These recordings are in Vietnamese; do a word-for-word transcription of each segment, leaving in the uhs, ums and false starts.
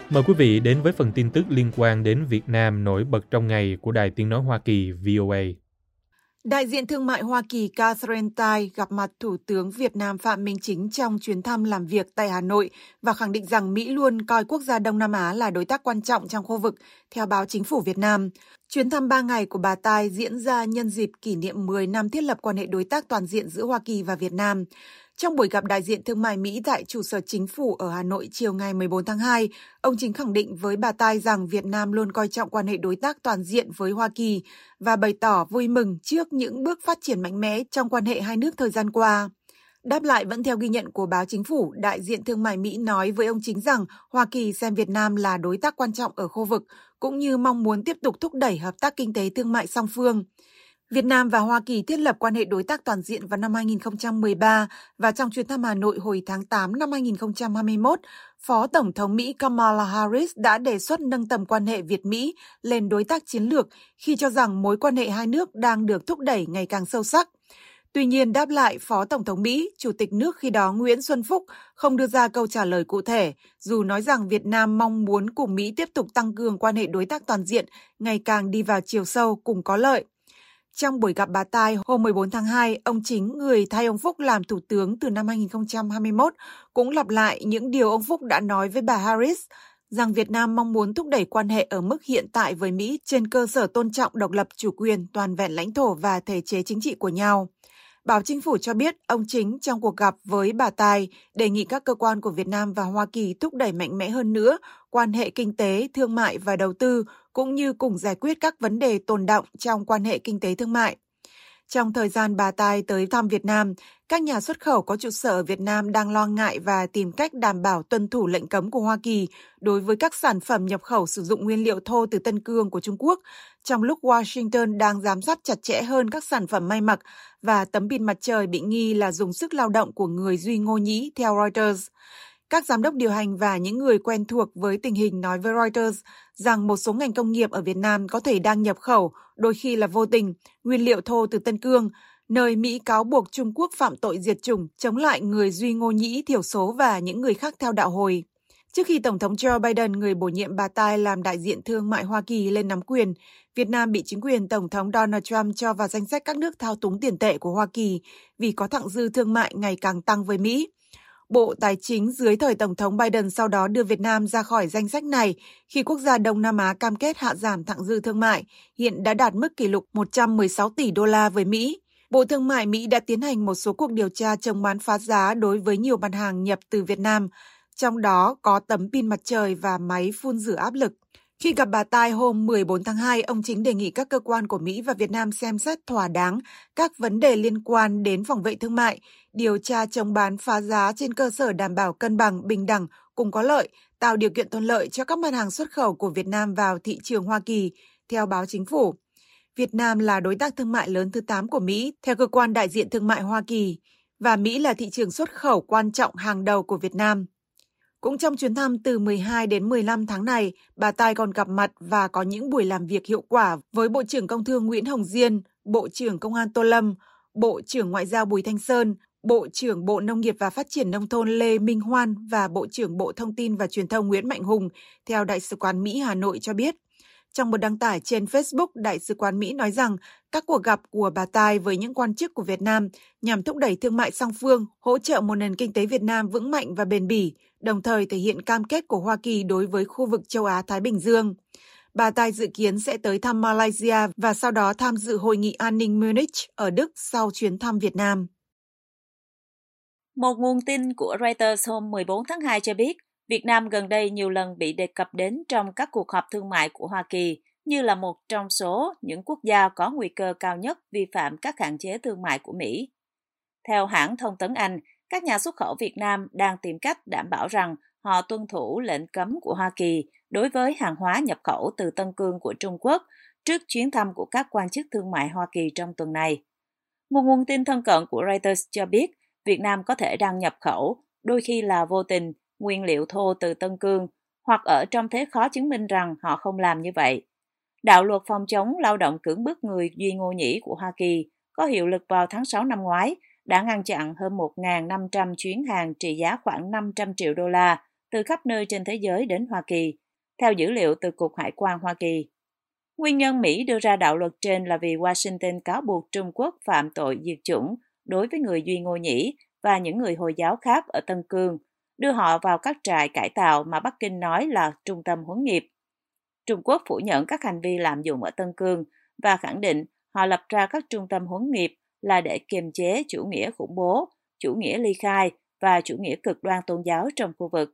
Mời quý vị đến với phần tin tức liên quan đến Việt Nam nổi bật trong ngày của Đài Tiếng Nói Hoa Kỳ V O A. Đại diện thương mại Hoa Kỳ Catherine Tai gặp mặt Thủ tướng Việt Nam Phạm Minh Chính trong chuyến thăm làm việc tại Hà Nội và khẳng định rằng Mỹ luôn coi quốc gia Đông Nam Á là đối tác quan trọng trong khu vực, theo báo Chính phủ Việt Nam. Chuyến thăm ba ngày của bà Tai diễn ra nhân dịp kỷ niệm mười năm thiết lập quan hệ đối tác toàn diện giữa Hoa Kỳ và Việt Nam. Trong buổi gặp đại diện thương mại Mỹ tại trụ sở chính phủ ở Hà Nội chiều ngày mười bốn tháng hai, ông Chính khẳng định với bà Tai rằng Việt Nam luôn coi trọng quan hệ đối tác toàn diện với Hoa Kỳ và bày tỏ vui mừng trước những bước phát triển mạnh mẽ trong quan hệ hai nước thời gian qua. Đáp lại vẫn theo ghi nhận của báo Chính phủ, đại diện thương mại Mỹ nói với ông Chính rằng Hoa Kỳ xem Việt Nam là đối tác quan trọng ở khu vực, cũng như mong muốn tiếp tục thúc đẩy hợp tác kinh tế thương mại song phương. Việt Nam và Hoa Kỳ thiết lập quan hệ đối tác toàn diện vào năm hai nghìn không trăm mười ba và trong chuyến thăm Hà Nội hồi tháng tám năm hai nghìn không trăm hai mươi mốt, Phó Tổng thống Mỹ Kamala Harris đã đề xuất nâng tầm quan hệ Việt-Mỹ lên đối tác chiến lược khi cho rằng mối quan hệ hai nước đang được thúc đẩy ngày càng sâu sắc. Tuy nhiên, đáp lại, Phó Tổng thống Mỹ, Chủ tịch nước khi đó Nguyễn Xuân Phúc không đưa ra câu trả lời cụ thể, dù nói rằng Việt Nam mong muốn cùng Mỹ tiếp tục tăng cường quan hệ đối tác toàn diện, ngày càng đi vào chiều sâu cùng có lợi. Trong buổi gặp bà Tai hôm mười bốn tháng hai, ông Chính, người thay ông Phúc làm thủ tướng từ năm hai nghìn không trăm hai mươi mốt, cũng lặp lại những điều ông Phúc đã nói với bà Harris, rằng Việt Nam mong muốn thúc đẩy quan hệ ở mức hiện tại với Mỹ trên cơ sở tôn trọng độc lập chủ quyền, toàn vẹn lãnh thổ và thể chế chính trị của nhau. Báo Chính phủ cho biết, ông Chính trong cuộc gặp với bà Tai đề nghị các cơ quan của Việt Nam và Hoa Kỳ thúc đẩy mạnh mẽ hơn nữa quan hệ kinh tế, thương mại và đầu tư, cũng như cùng giải quyết các vấn đề tồn đọng trong quan hệ kinh tế thương mại. Trong thời gian bà Tai tới thăm Việt Nam, các nhà xuất khẩu có trụ sở ở Việt Nam đang lo ngại và tìm cách đảm bảo tuân thủ lệnh cấm của Hoa Kỳ đối với các sản phẩm nhập khẩu sử dụng nguyên liệu thô từ Tân Cương của Trung Quốc, trong lúc Washington đang giám sát chặt chẽ hơn các sản phẩm may mặc và tấm pin mặt trời bị nghi là dùng sức lao động của người Duy Ngô Nhĩ, theo Reuters. Các giám đốc điều hành và những người quen thuộc với tình hình nói với Reuters rằng một số ngành công nghiệp ở Việt Nam có thể đang nhập khẩu, đôi khi là vô tình, nguyên liệu thô từ Tân Cương, nơi Mỹ cáo buộc Trung Quốc phạm tội diệt chủng chống lại người Duy Ngô Nhĩ thiểu số và những người khác theo đạo Hồi. Trước khi Tổng thống Joe Biden, người bổ nhiệm bà Tai làm đại diện thương mại Hoa Kỳ lên nắm quyền, Việt Nam bị chính quyền Tổng thống Donald Trump cho vào danh sách các nước thao túng tiền tệ của Hoa Kỳ vì có thặng dư thương mại ngày càng tăng với Mỹ. Bộ Tài chính dưới thời Tổng thống Biden sau đó đưa Việt Nam ra khỏi danh sách này khi quốc gia Đông Nam Á cam kết hạ giảm thặng dư thương mại, hiện đã đạt mức kỷ lục một trăm mười sáu tỷ đô la với Mỹ. Bộ Thương mại Mỹ đã tiến hành một số cuộc điều tra chống bán phá giá đối với nhiều mặt hàng nhập từ Việt Nam, trong đó có tấm pin mặt trời và máy phun rửa áp lực. Khi gặp bà Tai hôm mười bốn tháng hai, ông Chính đề nghị các cơ quan của Mỹ và Việt Nam xem xét thỏa đáng các vấn đề liên quan đến phòng vệ thương mại, điều tra chống bán phá giá trên cơ sở đảm bảo cân bằng, bình đẳng, cùng có lợi, tạo điều kiện thuận lợi cho các mặt hàng xuất khẩu của Việt Nam vào thị trường Hoa Kỳ, theo báo Chính phủ. Việt Nam là đối tác thương mại lớn thứ tám của Mỹ, theo cơ quan đại diện thương mại Hoa Kỳ, và Mỹ là thị trường xuất khẩu quan trọng hàng đầu của Việt Nam. Cũng trong chuyến thăm từ mười hai đến mười lăm tháng này, bà Tai còn gặp mặt và có những buổi làm việc hiệu quả với Bộ trưởng Công Thương Nguyễn Hồng Diên, Bộ trưởng Công an Tô Lâm, Bộ trưởng Ngoại giao Bùi Thanh Sơn, Bộ trưởng Bộ Nông nghiệp và Phát triển Nông thôn Lê Minh Hoan và Bộ trưởng Bộ Thông tin và Truyền thông Nguyễn Mạnh Hùng, theo Đại sứ quán Mỹ Hà Nội cho biết. Trong một đăng tải trên Facebook, Đại sứ quán Mỹ nói rằng các cuộc gặp của bà Tai với những quan chức của Việt Nam nhằm thúc đẩy thương mại song phương, hỗ trợ một nền kinh tế Việt Nam vững mạnh và bền bỉ, đồng thời thể hiện cam kết của Hoa Kỳ đối với khu vực châu Á-Thái Bình Dương. Bà Tai dự kiến sẽ tới thăm Malaysia và sau đó tham dự Hội nghị an ninh Munich ở Đức sau chuyến thăm Việt Nam. Một nguồn tin của Reuters hôm mười bốn tháng hai cho biết, Việt Nam gần đây nhiều lần bị đề cập đến trong các cuộc họp thương mại của Hoa Kỳ như là một trong số những quốc gia có nguy cơ cao nhất vi phạm các hạn chế thương mại của Mỹ. Theo hãng thông tấn Anh, các nhà xuất khẩu Việt Nam đang tìm cách đảm bảo rằng họ tuân thủ lệnh cấm của Hoa Kỳ đối với hàng hóa nhập khẩu từ Tân Cương của Trung Quốc trước chuyến thăm của các quan chức thương mại Hoa Kỳ trong tuần này. Một nguồn tin thân cận của Reuters cho biết Việt Nam có thể đang nhập khẩu, đôi khi là vô tình, nguyên liệu thô từ Tân Cương, hoặc ở trong thế khó chứng minh rằng họ không làm như vậy. Đạo luật phòng chống lao động cưỡng bức người Duy Ngô Nhĩ của Hoa Kỳ có hiệu lực vào tháng sáu năm ngoái đã ngăn chặn hơn một nghìn năm trăm chuyến hàng trị giá khoảng năm trăm triệu đô la từ khắp nơi trên thế giới đến Hoa Kỳ, theo dữ liệu từ Cục Hải quan Hoa Kỳ. Nguyên nhân Mỹ đưa ra đạo luật trên là vì Washington cáo buộc Trung Quốc phạm tội diệt chủng đối với người Duy Ngô Nhĩ và những người Hồi giáo khác ở Tân Cương, đưa họ vào các trại cải tạo mà Bắc Kinh nói là trung tâm huấn nghiệp. Trung Quốc phủ nhận các hành vi lạm dụng ở Tân Cương và khẳng định họ lập ra các trung tâm huấn nghiệp là để kiềm chế chủ nghĩa khủng bố, chủ nghĩa ly khai và chủ nghĩa cực đoan tôn giáo trong khu vực.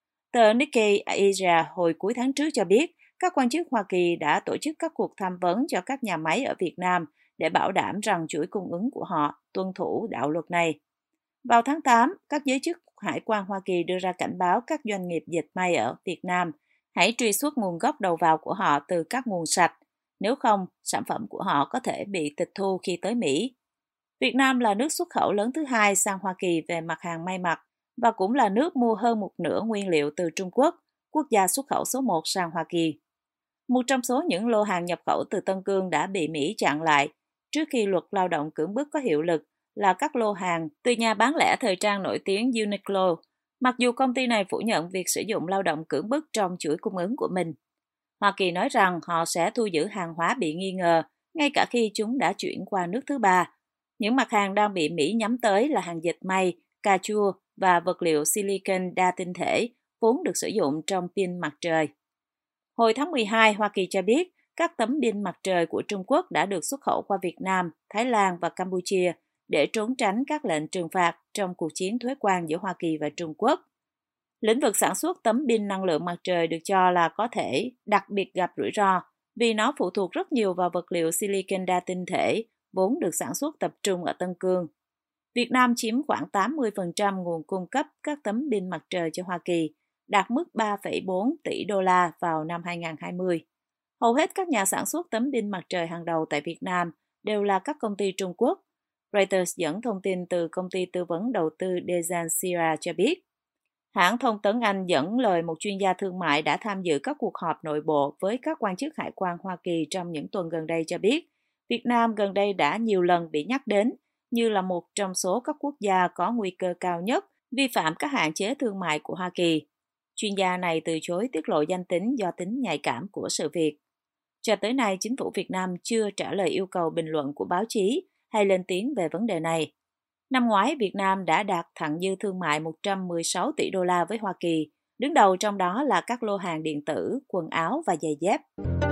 Tờ Nikkei Asia hồi cuối tháng trước cho biết, các quan chức Hoa Kỳ đã tổ chức các cuộc tham vấn cho các nhà máy ở Việt Nam để bảo đảm rằng chuỗi cung ứng của họ tuân thủ đạo luật này. Vào tháng tám, các giới chức Hải quan Hoa Kỳ đưa ra cảnh báo các doanh nghiệp dệt may ở Việt Nam hãy truy xuất nguồn gốc đầu vào của họ từ các nguồn sạch, nếu không, sản phẩm của họ có thể bị tịch thu khi tới Mỹ. Việt Nam là nước xuất khẩu lớn thứ hai sang Hoa Kỳ về mặt hàng may mặc và cũng là nước mua hơn một nửa nguyên liệu từ Trung Quốc, quốc gia xuất khẩu số một sang Hoa Kỳ. Một trong số những lô hàng nhập khẩu từ Tân Cương đã bị Mỹ chặn lại trước khi luật lao động cưỡng bức có hiệu lực là các lô hàng từ nhà bán lẻ thời trang nổi tiếng Uniqlo, mặc dù công ty này phủ nhận việc sử dụng lao động cưỡng bức trong chuỗi cung ứng của mình. Hoa Kỳ nói rằng họ sẽ thu giữ hàng hóa bị nghi ngờ, ngay cả khi chúng đã chuyển qua nước thứ ba. Những mặt hàng đang bị Mỹ nhắm tới là hàng dệt may, cà chua và vật liệu silicon đa tinh thể, vốn được sử dụng trong pin mặt trời. Hồi tháng mười hai, Hoa Kỳ cho biết các tấm pin mặt trời của Trung Quốc đã được xuất khẩu qua Việt Nam, Thái Lan và Campuchia để trốn tránh các lệnh trừng phạt trong cuộc chiến thuế quan giữa Hoa Kỳ và Trung Quốc. Lĩnh vực sản xuất tấm pin năng lượng mặt trời được cho là có thể đặc biệt gặp rủi ro vì nó phụ thuộc rất nhiều vào vật liệu silicon đa tinh thể, vốn được sản xuất tập trung ở Tân Cương. Việt Nam chiếm khoảng tám mươi phần trăm nguồn cung cấp các tấm pin mặt trời cho Hoa Kỳ, đạt mức ba phẩy bốn tỷ đô la vào năm hai không hai không. Hầu hết các nhà sản xuất tấm pin mặt trời hàng đầu tại Việt Nam đều là các công ty Trung Quốc. Reuters dẫn thông tin từ công ty tư vấn đầu tư Dejansira cho biết. Hãng thông tấn Anh dẫn lời một chuyên gia thương mại đã tham dự các cuộc họp nội bộ với các quan chức hải quan Hoa Kỳ trong những tuần gần đây cho biết, Việt Nam gần đây đã nhiều lần bị nhắc đến như là một trong số các quốc gia có nguy cơ cao nhất vi phạm các hạn chế thương mại của Hoa Kỳ. Chuyên gia này từ chối tiết lộ danh tính do tính nhạy cảm của sự việc. Cho tới nay, chính phủ Việt Nam chưa trả lời yêu cầu bình luận của báo chí hay lên tiếng về vấn đề này. Năm ngoái, Việt Nam đã đạt thặng dư thương mại một trăm mười sáu tỷ đô la với Hoa Kỳ, đứng đầu trong đó là các lô hàng điện tử, quần áo và giày dép.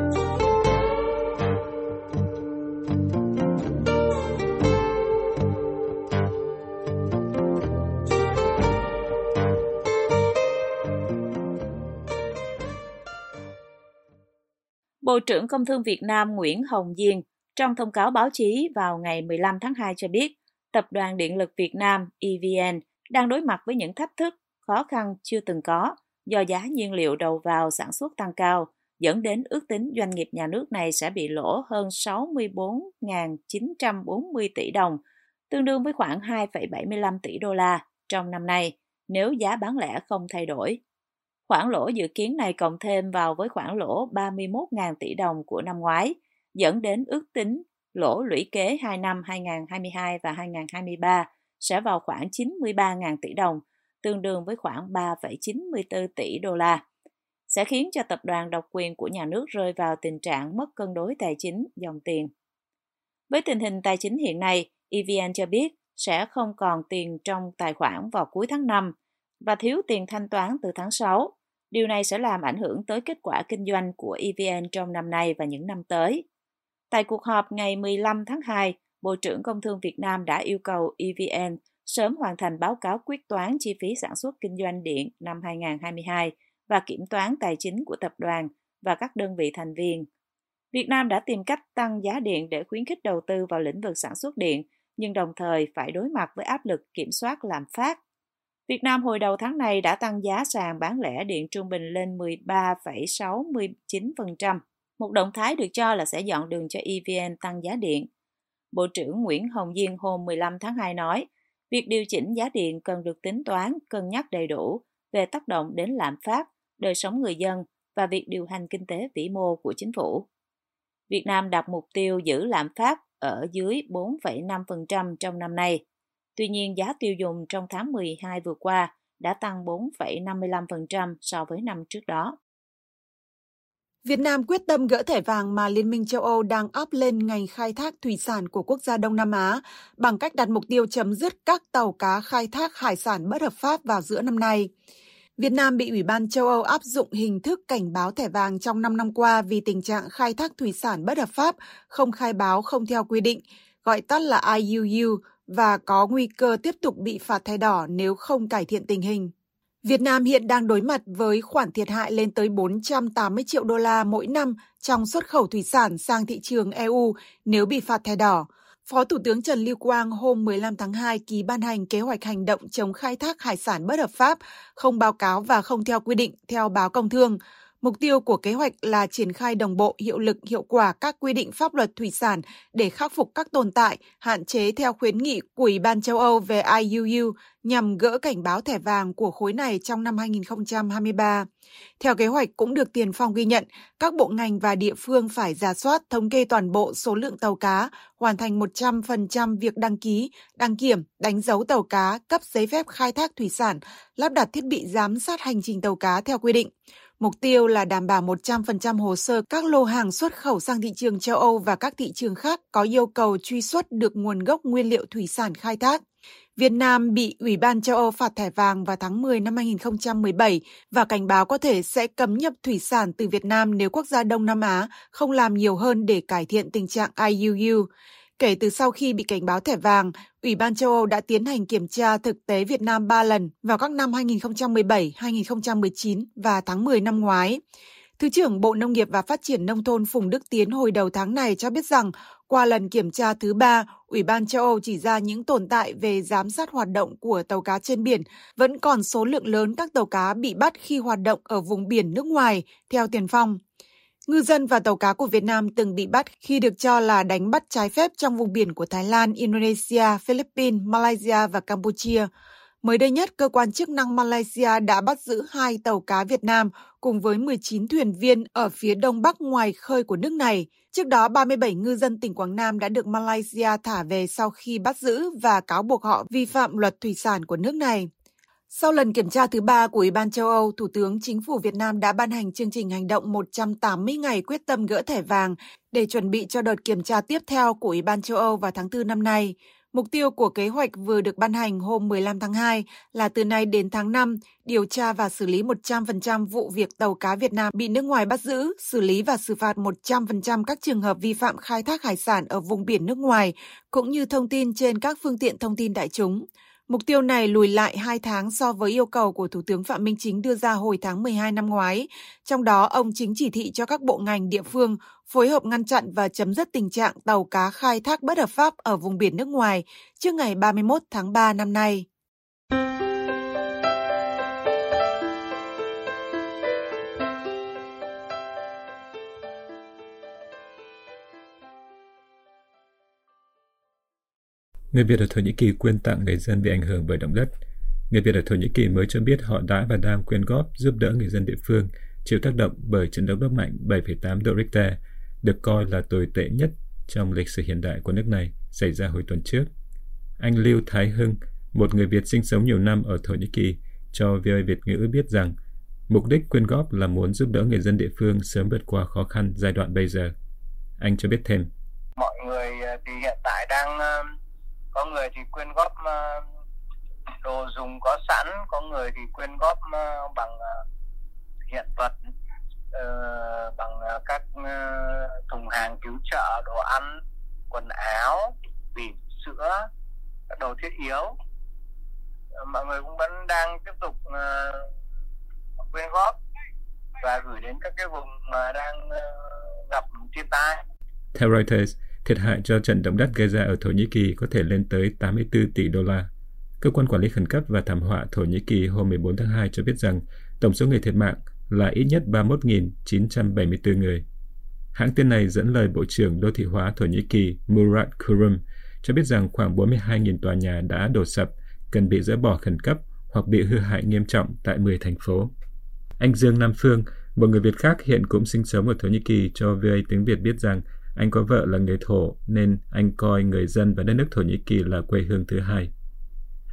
Bộ trưởng Công Thương Việt Nam Nguyễn Hồng Diên trong thông cáo báo chí vào ngày mười lăm tháng hai cho biết, Tập đoàn Điện lực Việt Nam E V N đang đối mặt với những thách thức, khó khăn chưa từng có do giá nhiên liệu đầu vào sản xuất tăng cao, dẫn đến ước tính doanh nghiệp nhà nước này sẽ bị lỗ hơn sáu mươi bốn nghìn chín trăm bốn mươi tỷ đồng, tương đương với khoảng hai phẩy bảy mươi lăm tỷ đô la trong năm nay nếu giá bán lẻ không thay đổi. Khoản lỗ dự kiến này cộng thêm vào với khoản lỗ ba mươi mốt nghìn tỷ đồng của năm ngoái, dẫn đến ước tính lỗ lũy kế hai năm hai không hai hai và hai không hai ba sẽ vào khoảng chín mươi ba nghìn tỷ đồng, tương đương với khoảng ba phẩy chín mươi tư tỷ đô la, sẽ khiến cho tập đoàn độc quyền của nhà nước rơi vào tình trạng mất cân đối tài chính dòng tiền. Với tình hình tài chính hiện nay, E V N cho biết sẽ không còn tiền trong tài khoản vào cuối tháng năm và thiếu tiền thanh toán từ tháng sáu. Điều này sẽ làm ảnh hưởng tới kết quả kinh doanh của E V N trong năm nay và những năm tới. Tại cuộc họp ngày mười lăm tháng hai, Bộ trưởng Công Thương Việt Nam đã yêu cầu E V N sớm hoàn thành báo cáo quyết toán chi phí sản xuất kinh doanh điện năm hai không hai hai và kiểm toán tài chính của tập đoàn và các đơn vị thành viên. Việt Nam đã tìm cách tăng giá điện để khuyến khích đầu tư vào lĩnh vực sản xuất điện, nhưng đồng thời phải đối mặt với áp lực kiểm soát lạm phát. Việt Nam hồi đầu tháng này đã tăng giá sàn bán lẻ điện trung bình lên mười ba phẩy sáu mươi chín phần trăm, một động thái được cho là sẽ dọn đường cho E V N tăng giá điện. Bộ trưởng Nguyễn Hồng Diên hôm mười lăm tháng hai nói, việc điều chỉnh giá điện cần được tính toán, cân nhắc đầy đủ về tác động đến lạm phát, đời sống người dân và việc điều hành kinh tế vĩ mô của chính phủ. Việt Nam đặt mục tiêu giữ lạm phát ở dưới bốn phẩy năm phần trăm trong năm nay. Tuy nhiên, giá tiêu dùng trong tháng mười hai vừa qua đã tăng bốn phẩy năm mươi lăm phần trăm so với năm trước đó. Việt Nam quyết tâm gỡ thẻ vàng mà Liên minh châu Âu đang áp lên ngành khai thác thủy sản của quốc gia Đông Nam Á bằng cách đặt mục tiêu chấm dứt các tàu cá khai thác hải sản bất hợp pháp vào giữa năm nay. Việt Nam bị Ủy ban châu Âu áp dụng hình thức cảnh báo thẻ vàng trong năm năm qua vì tình trạng khai thác thủy sản bất hợp pháp, không khai báo không theo quy định, gọi tắt là I U U, và có nguy cơ tiếp tục bị phạt thẻ đỏ nếu không cải thiện tình hình. Việt Nam hiện đang đối mặt với khoản thiệt hại lên tới bốn trăm tám mươi triệu đô la mỗi năm trong xuất khẩu thủy sản sang thị trường E U nếu bị phạt thẻ đỏ. Phó Thủ tướng Trần Lưu Quang hôm mười lăm tháng hai ký ban hành kế hoạch hành động chống khai thác hải sản bất hợp pháp, không báo cáo và không theo quy định theo báo Công Thương. Mục tiêu của kế hoạch là triển khai đồng bộ, hiệu lực, hiệu quả các quy định pháp luật thủy sản để khắc phục các tồn tại, hạn chế theo khuyến nghị của Ủy ban châu Âu về I U U nhằm gỡ cảnh báo thẻ vàng của khối này trong năm hai nghìn không trăm hai mươi ba. Theo kế hoạch cũng được Tiền Phong ghi nhận, các bộ ngành và địa phương phải rà soát, thống kê toàn bộ số lượng tàu cá, hoàn thành một trăm phần trăm việc đăng ký, đăng kiểm, đánh dấu tàu cá, cấp giấy phép khai thác thủy sản, lắp đặt thiết bị giám sát hành trình tàu cá theo quy định. Mục tiêu là đảm bảo một trăm phần trăm hồ sơ các lô hàng xuất khẩu sang thị trường châu Âu và các thị trường khác có yêu cầu truy xuất được nguồn gốc nguyên liệu thủy sản khai thác. Việt Nam bị Ủy ban châu Âu phạt thẻ vàng vào tháng mười năm hai nghìn không trăm mười bảy và cảnh báo có thể sẽ cấm nhập thủy sản từ Việt Nam nếu quốc gia Đông Nam Á không làm nhiều hơn để cải thiện tình trạng I U U. Kể từ sau khi bị cảnh báo thẻ vàng, Ủy ban châu Âu đã tiến hành kiểm tra thực tế Việt Nam ba lần vào các năm hai nghìn không trăm mười bảy, hai nghìn không trăm mười chín và tháng mười năm ngoái. Thứ trưởng Bộ Nông nghiệp và Phát triển Nông thôn Phùng Đức Tiến hồi đầu tháng này cho biết rằng, qua lần kiểm tra thứ ba, Ủy ban châu Âu chỉ ra những tồn tại về giám sát hoạt động của tàu cá trên biển, vẫn còn số lượng lớn các tàu cá bị bắt khi hoạt động ở vùng biển nước ngoài, theo Tiền Phong. Ngư dân và tàu cá của Việt Nam từng bị bắt khi được cho là đánh bắt trái phép trong vùng biển của Thái Lan, Indonesia, Philippines, Malaysia và Campuchia. Mới đây nhất, cơ quan chức năng Malaysia đã bắt giữ hai tàu cá Việt Nam cùng với mười chín thuyền viên ở phía đông bắc ngoài khơi của nước này. Trước đó, ba mươi bảy ngư dân tỉnh Quảng Nam đã được Malaysia thả về sau khi bắt giữ và cáo buộc họ vi phạm luật thủy sản của nước này. Sau lần kiểm tra thứ ba của Ủy ban châu Âu, Thủ tướng Chính phủ Việt Nam đã ban hành chương trình hành động một trăm tám mươi ngày quyết tâm gỡ thẻ vàng để chuẩn bị cho đợt kiểm tra tiếp theo của Ủy ban châu Âu vào tháng tư năm nay. Mục tiêu của kế hoạch vừa được ban hành hôm mười lăm tháng hai là từ nay đến tháng năm, điều tra và xử lý một trăm phần trăm vụ việc tàu cá Việt Nam bị nước ngoài bắt giữ, xử lý và xử phạt một trăm phần trăm các trường hợp vi phạm khai thác hải sản ở vùng biển nước ngoài, cũng như thông tin trên các phương tiện thông tin đại chúng. Mục tiêu này lùi lại hai tháng so với yêu cầu của Thủ tướng Phạm Minh Chính đưa ra hồi tháng mười hai năm ngoái. Trong đó, ông Chính chỉ thị cho các bộ ngành địa phương phối hợp ngăn chặn và chấm dứt tình trạng tàu cá khai thác bất hợp pháp ở vùng biển nước ngoài trước ngày ba mươi mốt tháng ba năm nay. Người Việt ở Thổ Nhĩ Kỳ quyên tặng người dân bị ảnh hưởng bởi động đất. Người Việt ở Thổ Nhĩ Kỳ mới cho biết họ đã và đang quyên góp giúp đỡ người dân địa phương chịu tác động bởi trận động đất mạnh bảy phẩy tám độ Richter, được coi là tồi tệ nhất trong lịch sử hiện đại của nước này, xảy ra hồi tuần trước. Anh Lưu Thái Hưng, một người Việt sinh sống nhiều năm ở Thổ Nhĩ Kỳ, cho vê o a Việt ngữ biết rằng mục đích quyên góp là muốn giúp đỡ người dân địa phương sớm vượt qua khó khăn giai đoạn bây giờ. Anh cho biết thêm. Mọi người thì hiện tại đang... Có người thì quyên góp đồ dùng có sẵn, có người thì quyên góp bằng hiện vật, bằng các thùng hàng cứu trợ, đồ ăn, quần áo, bỉm, sữa, các đồ thiết yếu. Mọi người cũng vẫn đang tiếp tục quyên góp và gửi đến các cái vùng mà đang gặp thiên tai. Theo Reuters, thiệt hại do trận động đất gây ra ở Thổ Nhĩ Kỳ có thể lên tới tám mươi tư tỷ đô la. Cơ quan Quản lý Khẩn cấp và Thảm họa Thổ Nhĩ Kỳ hôm mười bốn tháng hai cho biết rằng tổng số người thiệt mạng là ít nhất ba mươi mốt nghìn chín trăm bảy mươi tư người. Hãng tin này dẫn lời Bộ trưởng Đô thị hóa Thổ Nhĩ Kỳ Murat Kurum cho biết rằng khoảng bốn mươi hai nghìn tòa nhà đã đổ sập, cần bị dỡ bỏ khẩn cấp hoặc bị hư hại nghiêm trọng tại mười thành phố. Anh Dương Nam Phương, một người Việt khác hiện cũng sinh sống ở Thổ Nhĩ Kỳ, cho vê o a tiếng Việt biết rằng anh có vợ là người Thổ nên anh coi người dân và đất nước Thổ Nhĩ Kỳ là quê hương thứ hai.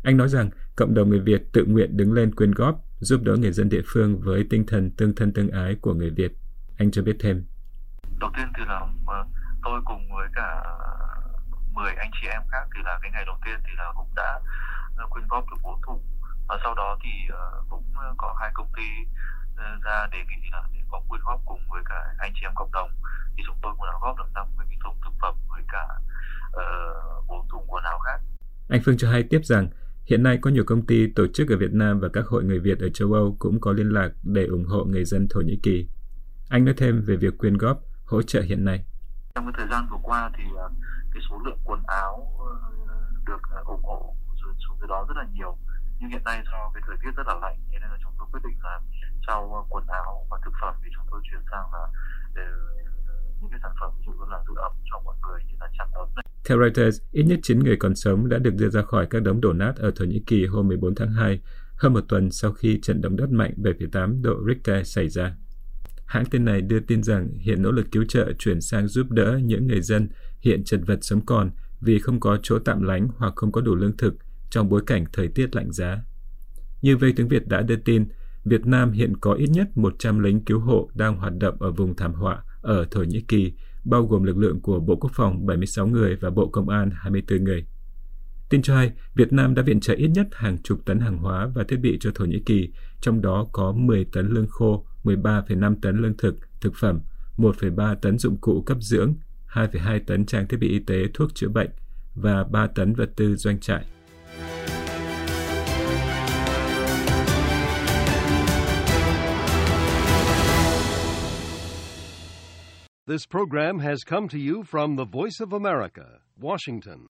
Anh nói rằng cộng đồng người Việt tự nguyện đứng lên quyên góp, giúp đỡ người dân địa phương với tinh thần tương thân tương ái của người Việt. Anh cho biết thêm. Đầu tiên thì là tôi cùng với cả mười anh chị em khác thì là cái ngày đầu tiên thì là cũng đã quyên góp được bốn thùng. Và sau đó thì cũng có hai công ty ra đề nghị là để có quyên góp cùng với cả anh chị em cộng đồng. Thì chúng tôi cũng đã góp được năm mươi cái thùng thực phẩm với cả bốn uh, thùng quần áo khác. Anh Phương cho hay tiếp rằng hiện nay có nhiều công ty, tổ chức ở Việt Nam và các hội người Việt ở châu Âu cũng có liên lạc để ủng hộ người dân Thổ Nhĩ Kỳ. Anh nói thêm về việc quyên góp, hỗ trợ hiện nay. Trong cái thời gian vừa qua thì cái số lượng quần áo được ủng hộ xuống dưới đó rất là nhiều. Nhưng hiện nay do cái thời tiết rất là lạnh, nên là chúng tôi quyết định là sau quần áo và thực phẩm thì chúng tôi chuyển sang là những cái sản phẩm ví dụ như là giữ ấm cho mọi người như là chăn ấm này. Theo Reuters, ít nhất chín người còn sống đã được đưa ra khỏi các đống đổ nát ở Thổ Nhĩ Kỳ hôm mười bốn tháng hai, hơn một tuần sau khi trận động đất mạnh bảy phẩy tám độ Richter xảy ra. Hãng tin này đưa tin rằng hiện nỗ lực cứu trợ chuyển sang giúp đỡ những người dân hiện chật vật sống còn vì không có chỗ tạm lánh hoặc không có đủ lương thực trong bối cảnh thời tiết lạnh giá. Như vê tiếng Việt đã đưa tin, Việt Nam hiện có ít nhất một trăm lính cứu hộ đang hoạt động ở vùng thảm họa ở Thổ Nhĩ Kỳ, bao gồm lực lượng của Bộ Quốc phòng bảy mươi sáu người và Bộ Công an hai mươi tư người. Tin cho hay, Việt Nam đã viện trợ ít nhất hàng chục tấn hàng hóa và thiết bị cho Thổ Nhĩ Kỳ, trong đó có mười tấn lương khô, mười ba phẩy năm tấn lương thực, thực phẩm, một phẩy ba tấn dụng cụ cấp dưỡng, hai phẩy hai tấn trang thiết bị y tế, thuốc chữa bệnh và ba tấn vật tư doanh trại. This program has come to you from the Voice of America, Washington.